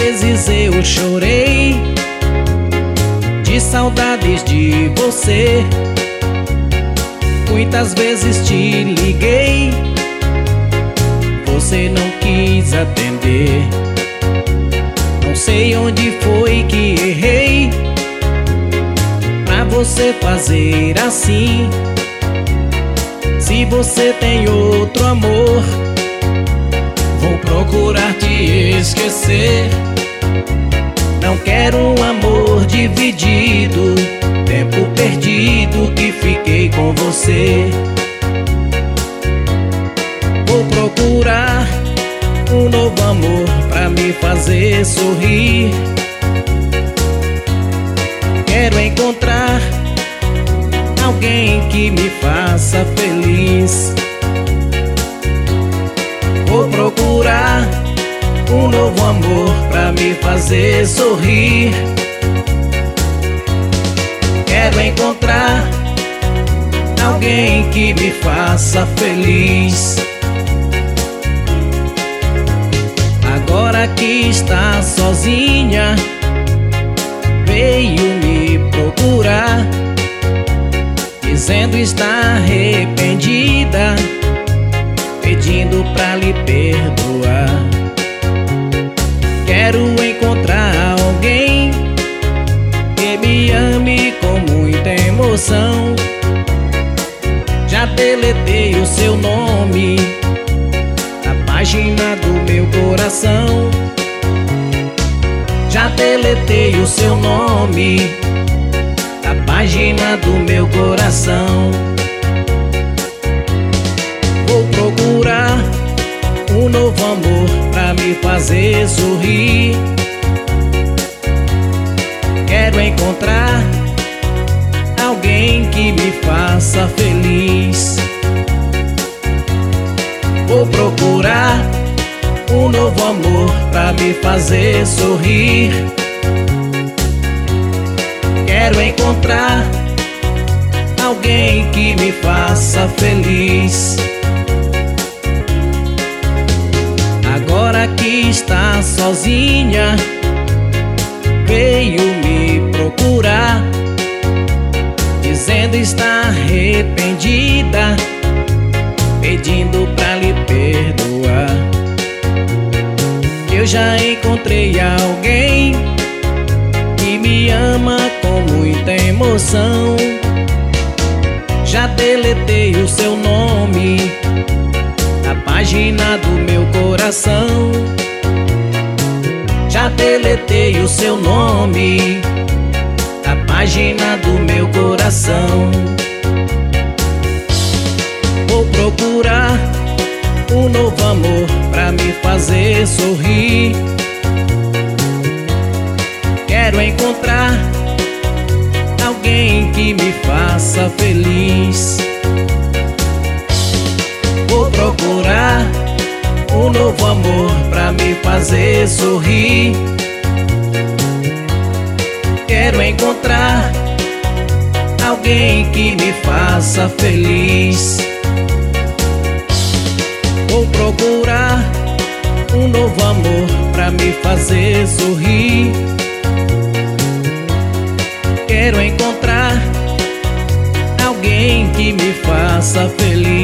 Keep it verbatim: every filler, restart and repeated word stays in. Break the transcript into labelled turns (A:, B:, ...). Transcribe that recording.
A: vezes eu chorei de saudades de você. Muitas vezes te liguei, você não quis atender. Não sei onde foi que errei pra você fazer assim. Se você tem outro amor, vou procurar te esquecer. Não quero um amor dividido, tempo perdido que fiquei com você. Vou procurar um novo amor pra me fazer sorrir. Quero encontrar alguém que me faça feliz. Vou procurar um novo amor pra me fazer sorrir. Quero encontrar alguém que me faça feliz. Agora que está sozinha, veio me procurar, dizendo estar arrependida, pedindo pra lhe perdoar. Quero encontrar alguém que me ame com muita emoção. Já deletei o seu nome da página do meu coração. Já deletei o seu nome da página do meu coração. Vou procurar um novo amor pra me fazer sorrir. Quero encontrar alguém que me faça feliz. Vou procurar um novo amor pra me fazer sorrir. Quero encontrar alguém que me faça feliz. Agora que está sozinha, veio me procurar, dizendo estar arrependida, pedindo pra lhe perdoar. Eu já encontrei alguém que me ama com muita emoção. Já deletei o seu nome da página do meu coração. Já deletei o seu nome da página do meu coração. Vou procurar um novo amor pra me fazer sorrir. Quero encontrar alguém que me faça feliz. Vou procurar um novo amor pra me fazer sorrir. Quero encontrar alguém que me faça feliz. Vou procurar um novo amor pra me fazer sorrir. Quero encontrar alguém que me faça feliz.